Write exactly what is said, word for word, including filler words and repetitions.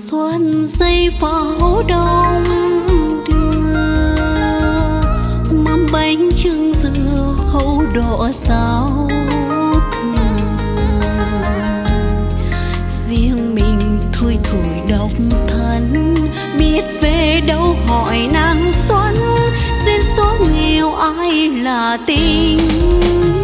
xuân giây pháo đông đưa, mâm bánh trưng dừa hậu đỏ sao thừa. Riêng mình thui thủi độc thân, biết về đâu hỏi nàng xuân, duyên số nghèo ai là tình